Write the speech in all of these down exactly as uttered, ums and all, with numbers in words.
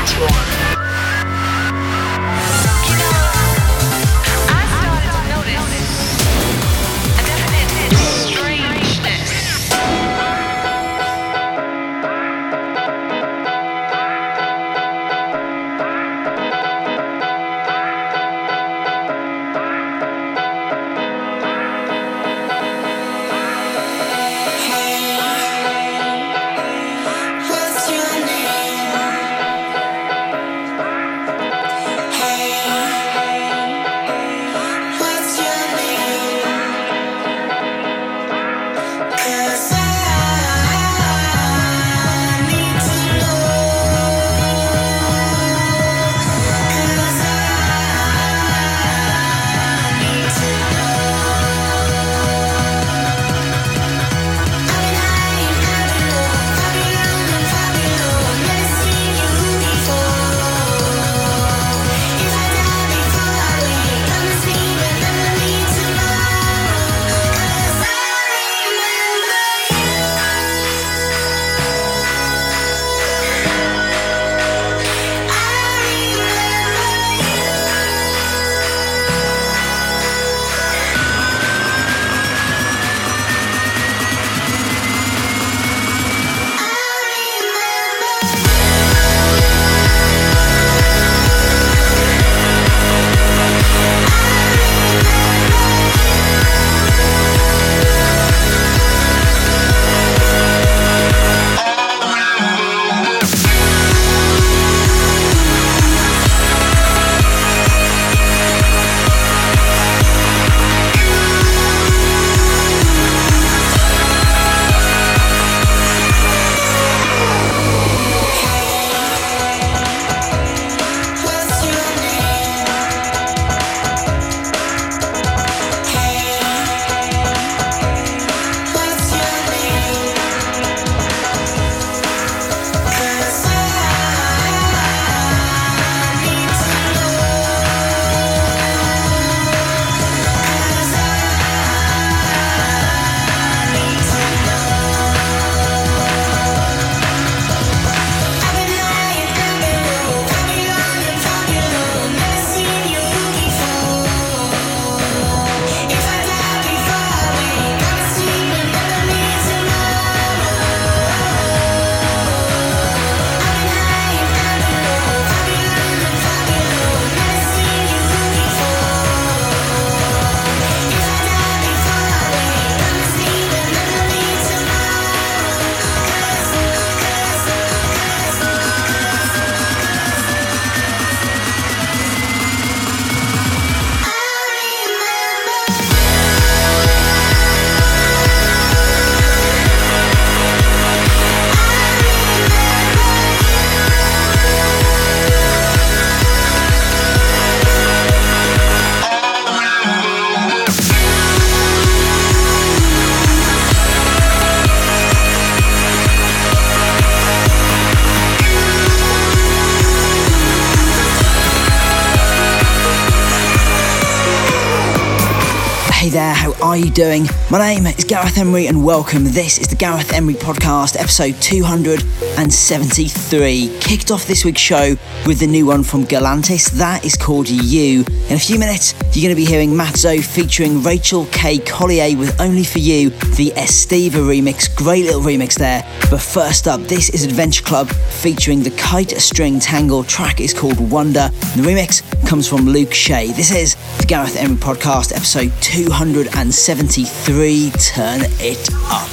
Hey there, how are you doing? My name is Gareth Emery and welcome. This is the Gareth Emery Podcast, episode two hundred seventy-three. Kicked off this week's show with the new one from Galantis, that is called You. In a few minutes, you're going to be hearing Matzo featuring Rachel K. Collier with Only For You, the Estiva remix. Great little remix there. But first up, this is Adventure Club featuring the Kite String Tangle. Track is called Wonder. The remix comes from Luke Shea. This is the Gareth Emery Podcast, episode two hundred seventy-three. Turn it up.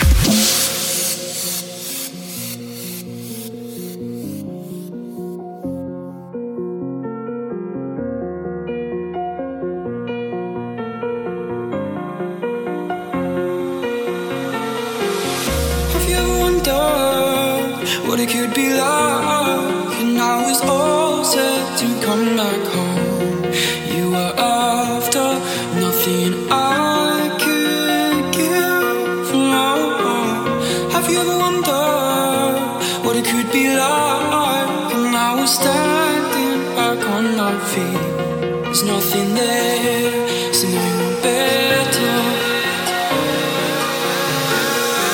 Have you ever wondered what it could be like? And now it's all set to come back home. You were after nothing I could give. No. Have you ever wondered what it could be like? And now we're standing back on our feet. There's nothing there, so now you want better.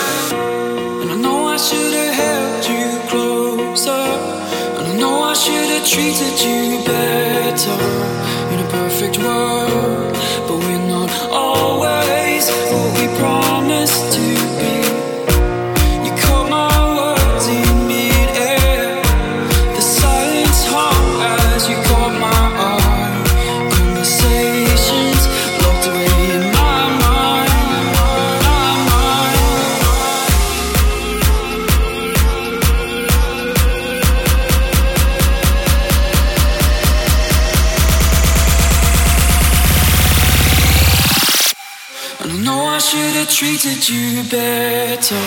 Should've held you closer, and I know I should've have treated you better in a perfect world, but we're not always what we promised to be. You caught my words in mid-air. The silence hung as you caught my eye. Conversations locked away in my mind, my mind. And I know I should have treated you better.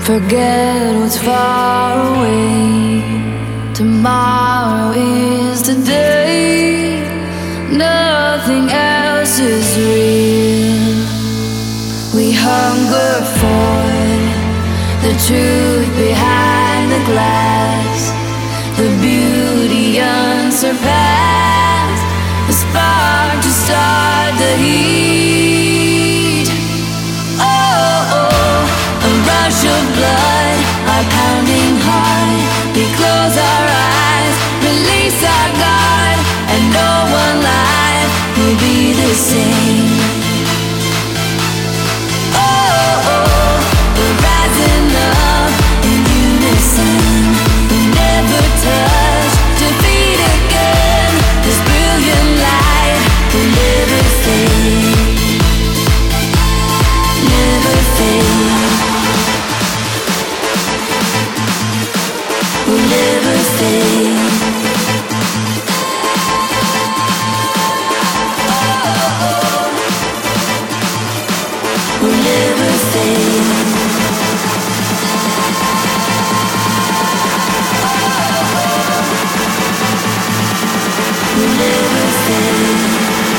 Forget what's far away. Tomorrow is today. Nothing else is real. We hunger for the truth behind the glass, the beauty unsurpassed, the spark to start the heat. Oh, oh, a rush of blood, our pounding heart. We close our eyes, release our guard, and no one life will be the same. Oh, oh, we're rising up in unison. We never touch defeat again. This brilliant light will never fade, never fade. Will never fade. Will never fade. Will never fade.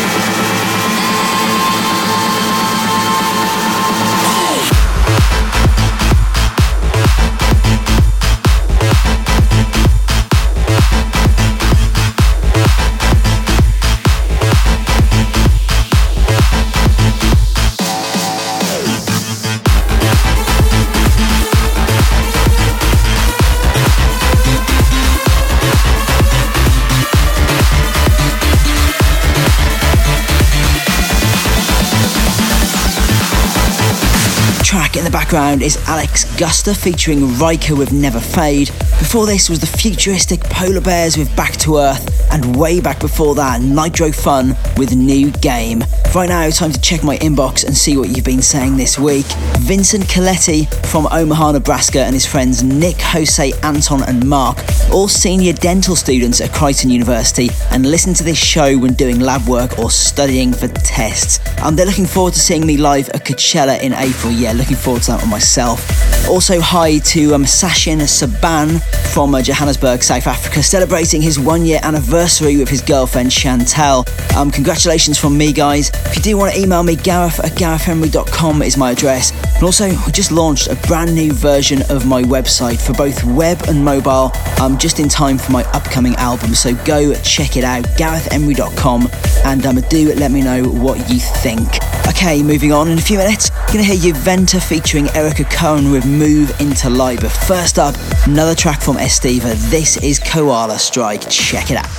In the background is Alex Guster featuring Riker with Never Fade. Before this was the futuristic Polar Bears with Back to Earth, and way back before that, Nitro Fun with New Game. Right now, time to check my inbox and see what you've been saying this week. Vincent Coletti from Omaha, Nebraska, and his friends Nick, Jose, Anton and Mark, all senior dental students at Creighton University, and listen to this show when doing lab work or studying for tests. Um, they're looking forward to seeing me live at Coachella in April. Yeah, looking forward to that one myself. Also, hi to um, Sachin Saban from uh, Johannesburg, South Africa, celebrating his one-year anniversary with his girlfriend Chantal. Um, congratulations from me, guys. If you do want to email me, Gareth at gareth henry dot com is my address. And also, we just launched a brand new version of my website for both web and mobile, um, just in time for my upcoming album. So go check it out, gareth henry dot com, and um, do let me know what you think. Okay, moving on. In a few minutes, you're going to hear Juventa featuring Erica Cohen with Move Into Light. But first up, another track from Estiva. This is Koala Strike. Check it out.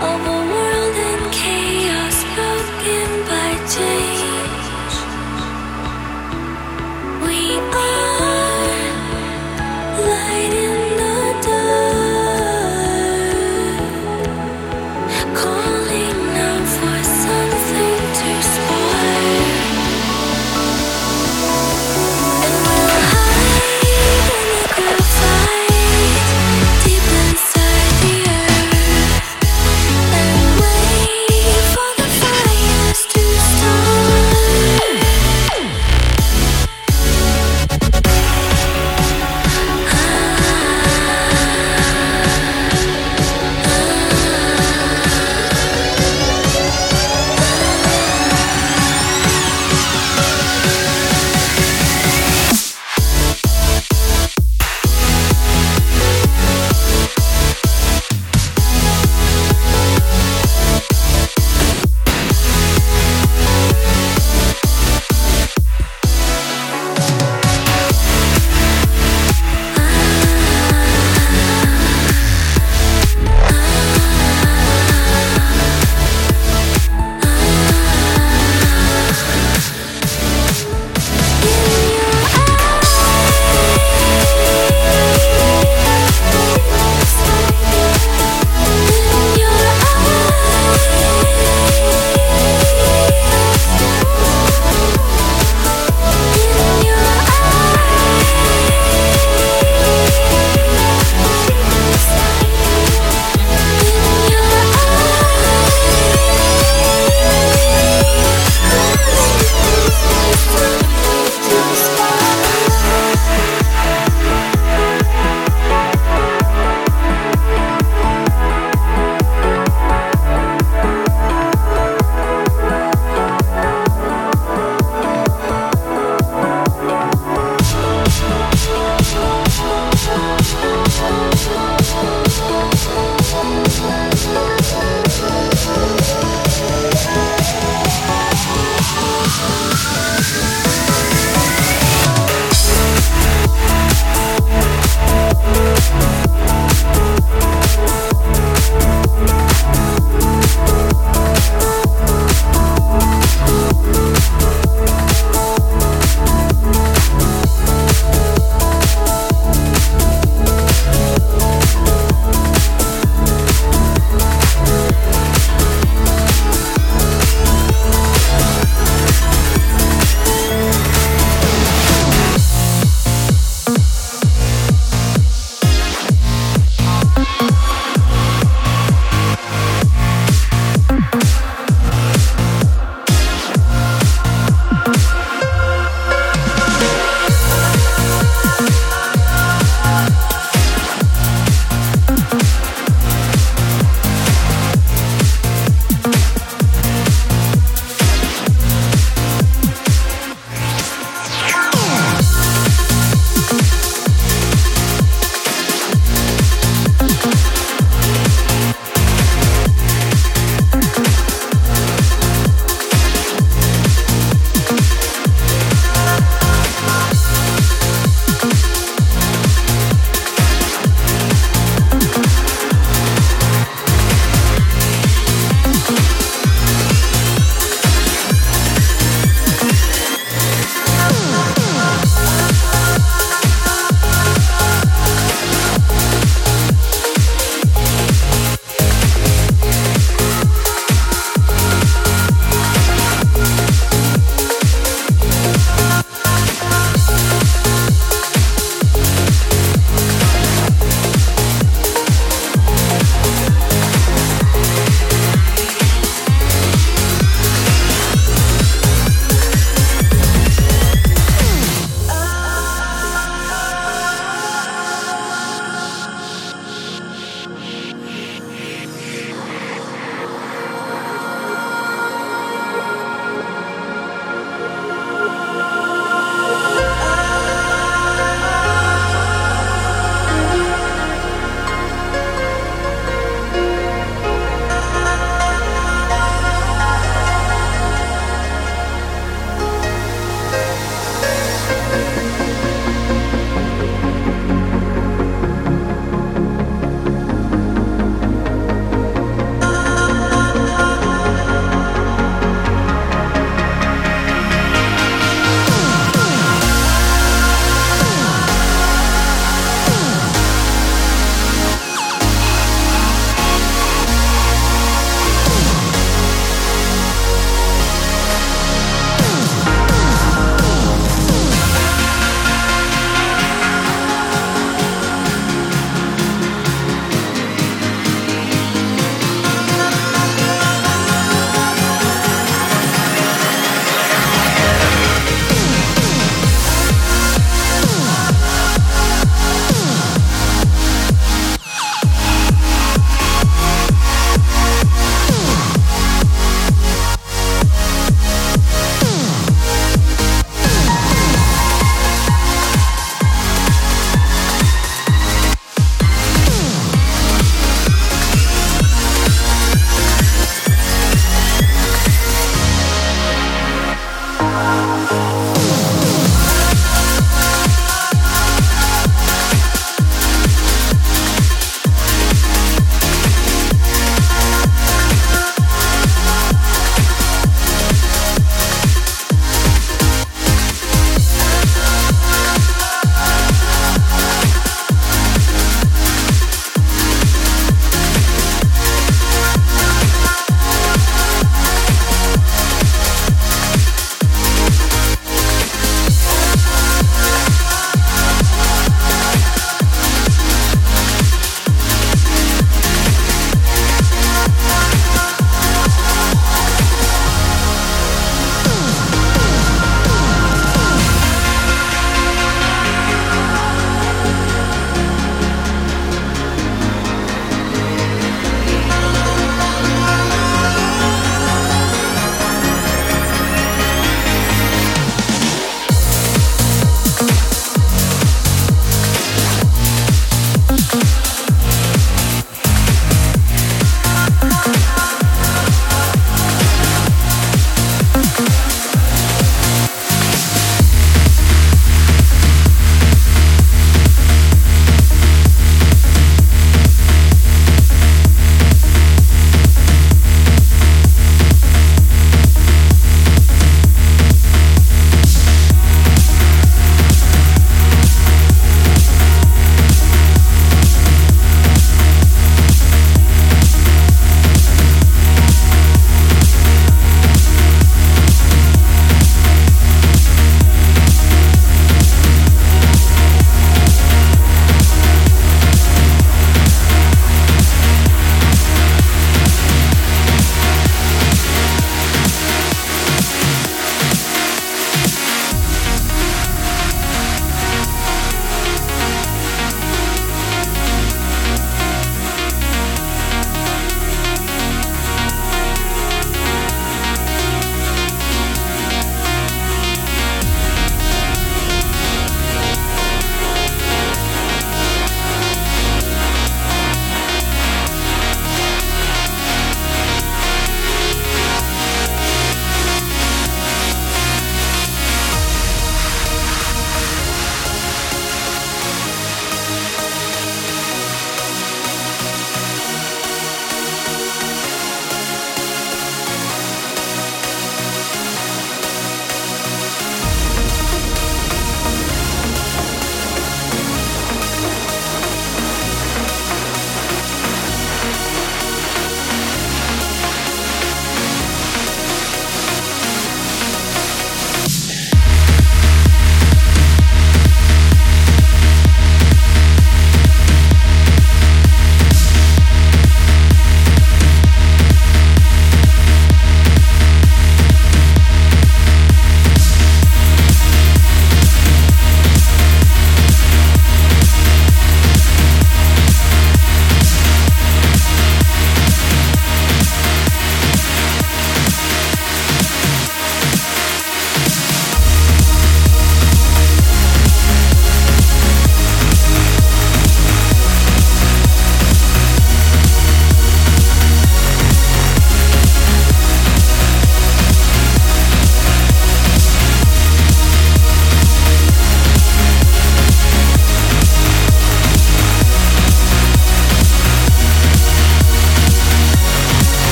Deep inside the earth, and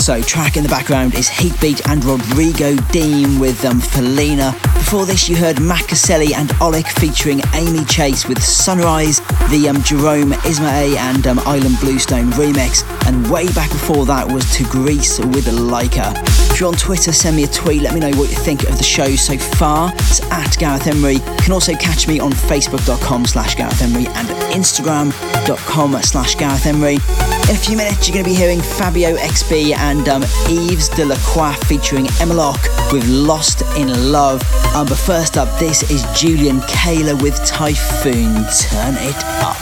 Also, track in the background is Heatbeat and Rodrigo Deem with um, Felina. Before this, you heard Matt Caselli and Oleg featuring Amy Chase with Sunrise, the um, Jerome Isma-Ae and um, Island Bluestone remix. And way back before that was To Greece with Leica. If you're on Twitter, send me a tweet. Let me know what you think of the show so far. It's at Gareth Emery. You can also catch me on facebook.com slash Gareth Emery and instagram.com slash Gareth Emery. In a few minutes, you're going to be hearing Fabio X B and um, Yves Delacroix featuring Emma Locke with Lost in Love. Um, but first up, this is Julian Kayla with Typhoon. Turn it up.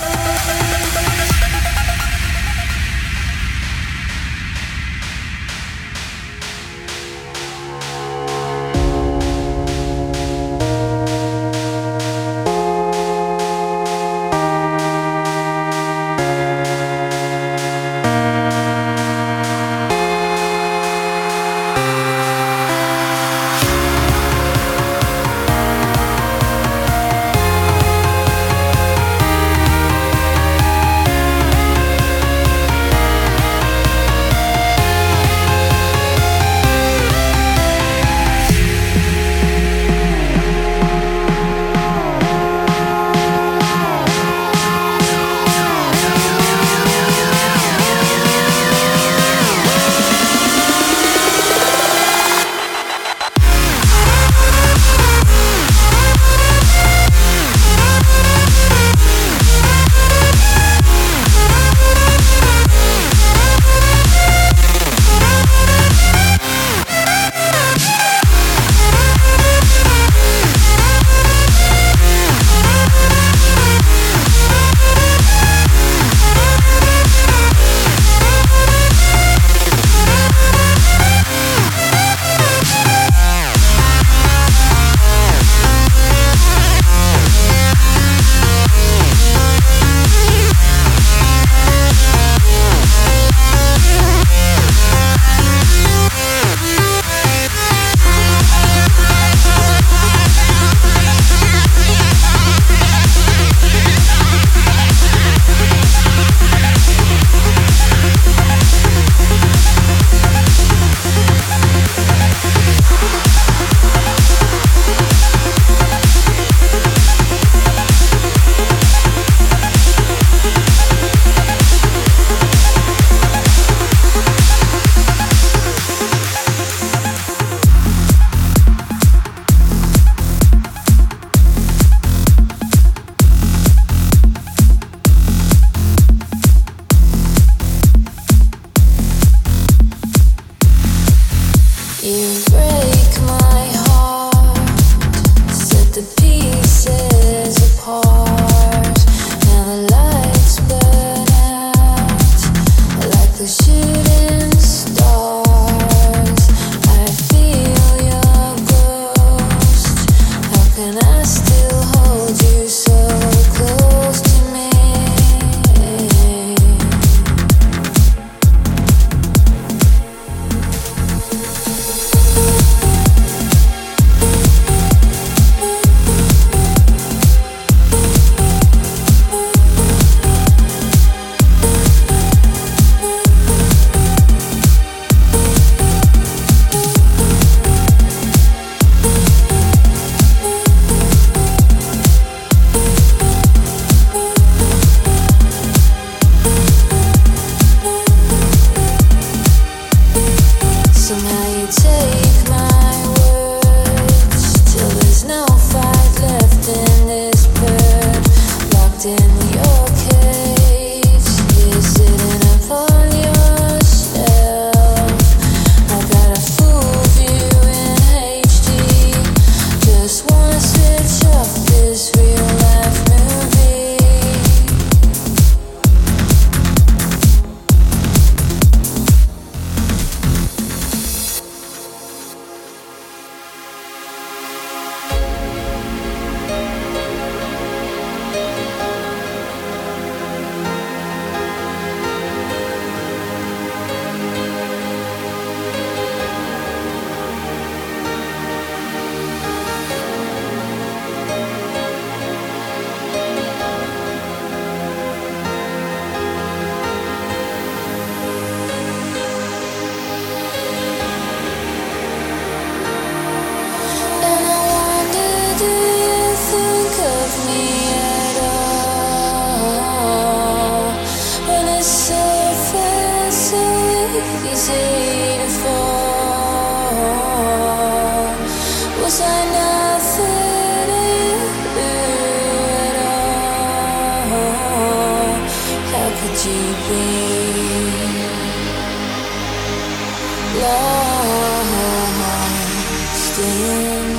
Lost in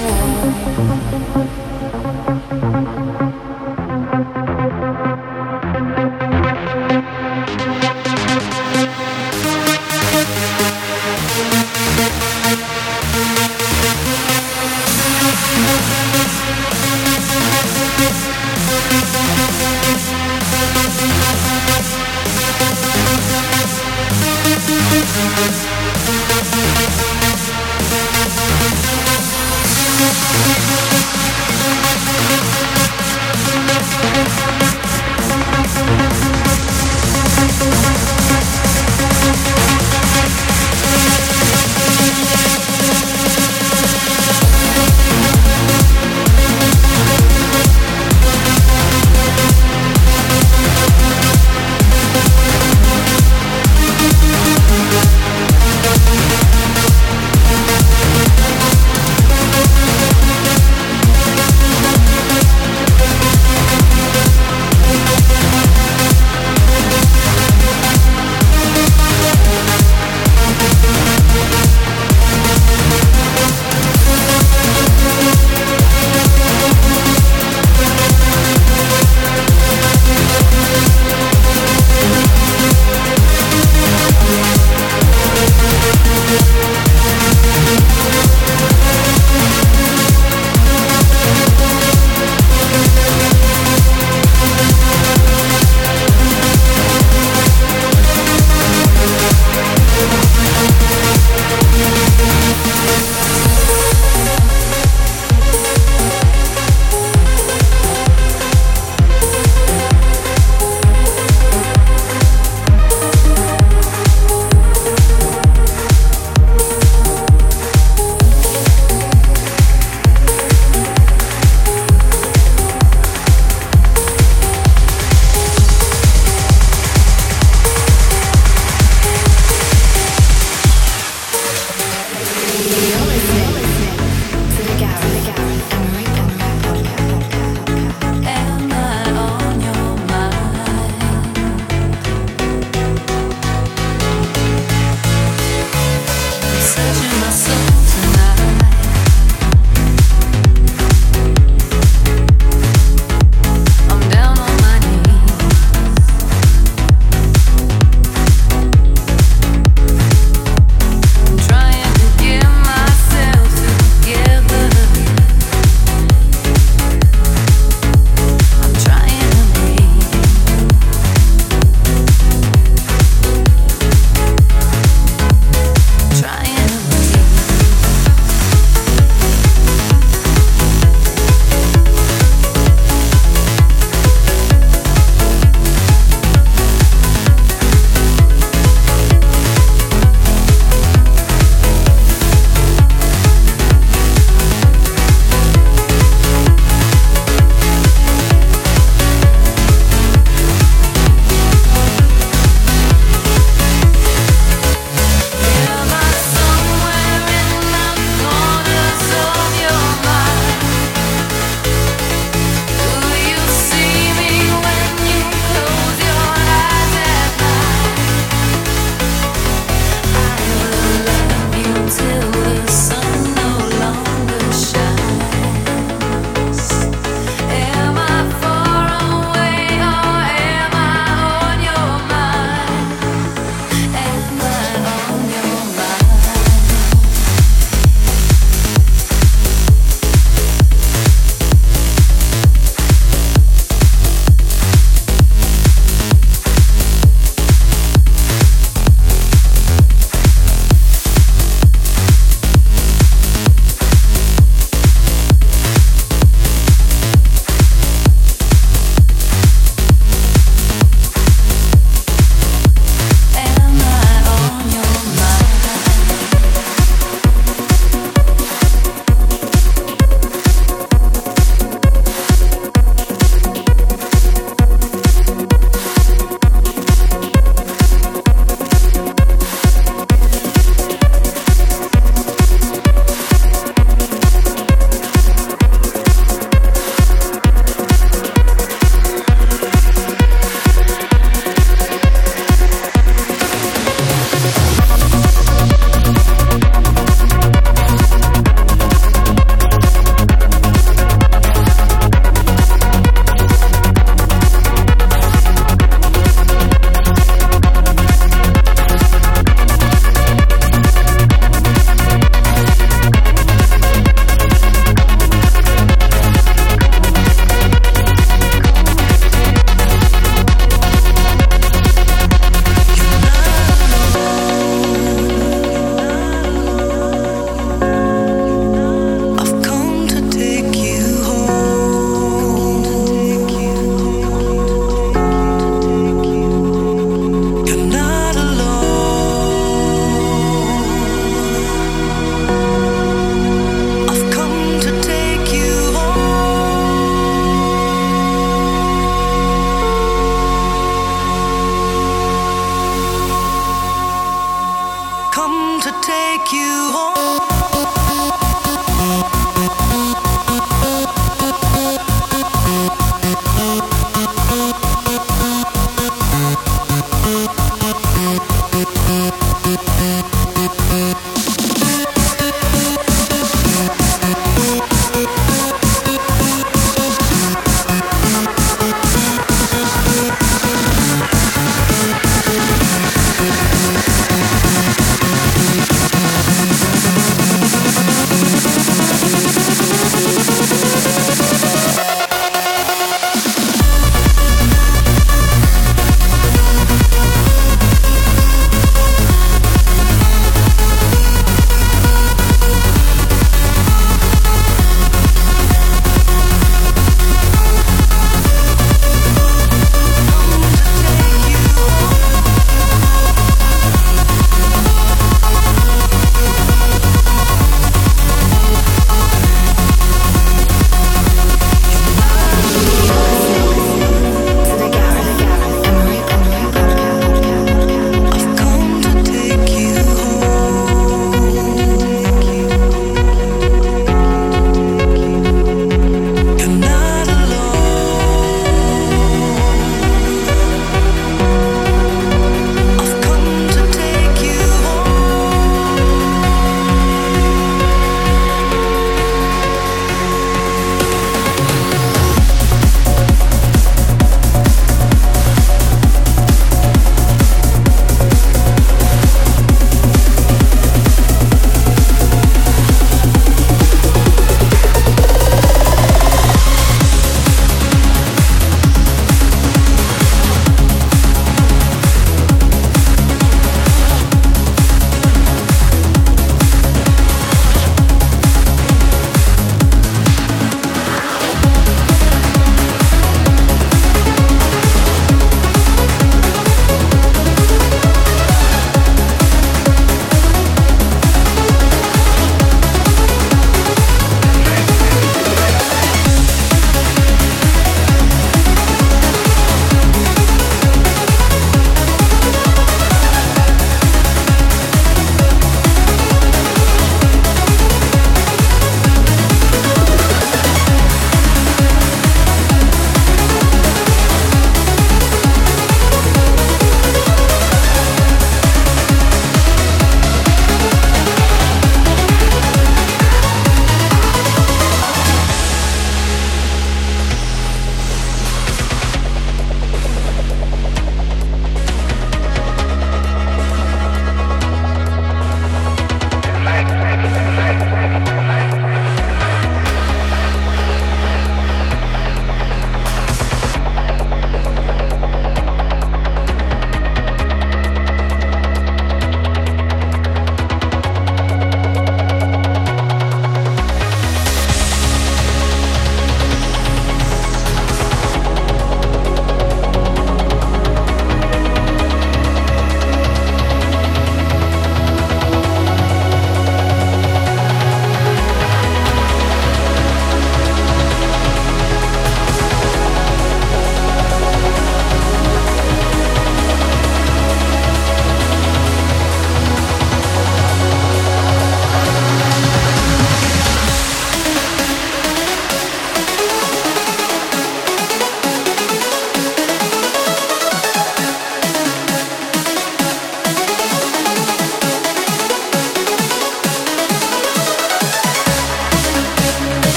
love.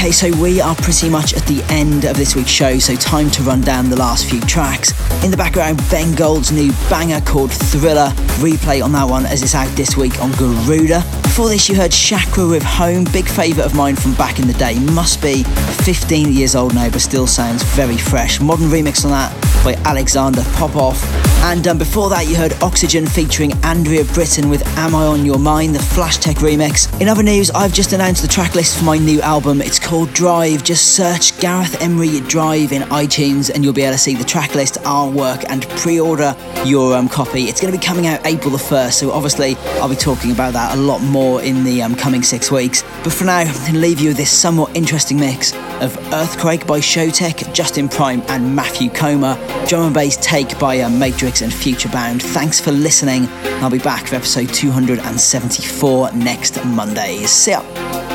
Okay, so we are pretty much at the end of this week's show, so time to run down the last few tracks. In the background, Ben Gold's new banger called Thriller. Replay on that one as it's out this week on Garuda. Before this, you heard Chakra with Home, big favourite of mine from back in the day. Must be fifteen years old now, but still sounds very fresh. Modern remix on that by Alexander Popov. And um, before that, you heard Oxygen featuring Andrea Britton with Am I On Your Mind, the Flash Tech remix. In other news, I've just announced the track list for my new album. It's called Drive. Just search Gareth Emery Drive in iTunes and you'll be able to see the track list, artwork, and pre-order your um, copy. It's going to be coming out April the first, so obviously I'll be talking about that a lot more in the um, coming six weeks. But for now, I'm going to leave you with this somewhat interesting mix of Earthquake by Showtek, Justin Prime, and Matthew Coma. Drum and bass take by uh, Matrix and Futurebound. Thanks for listening. I'll be back for episode two hundred seventy-four next Monday. See ya.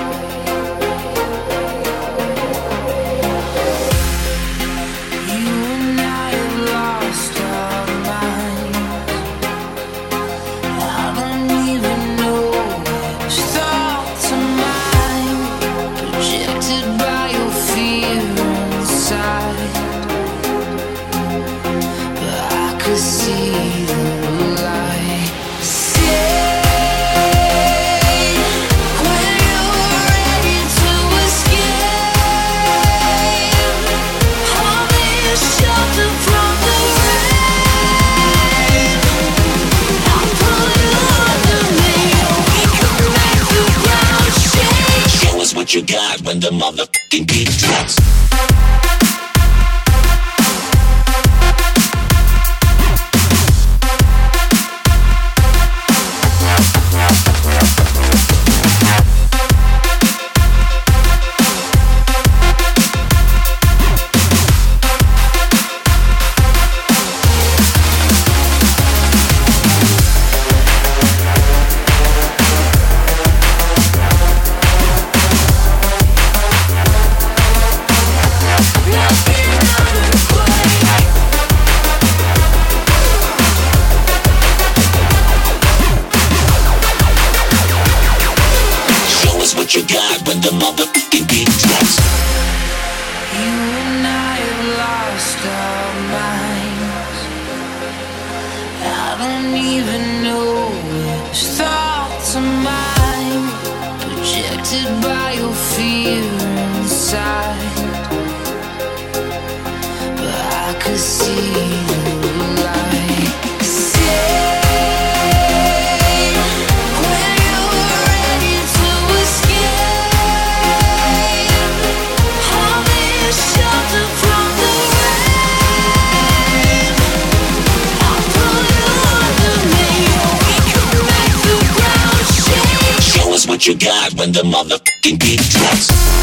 You got when the motherfucking beat drops. You got when the motherfucking beat drops. You and I have lost our minds. I don't even know which thoughts are mine, projected by your fear inside. But I could see the light. What you got when the motherfucking beat drops.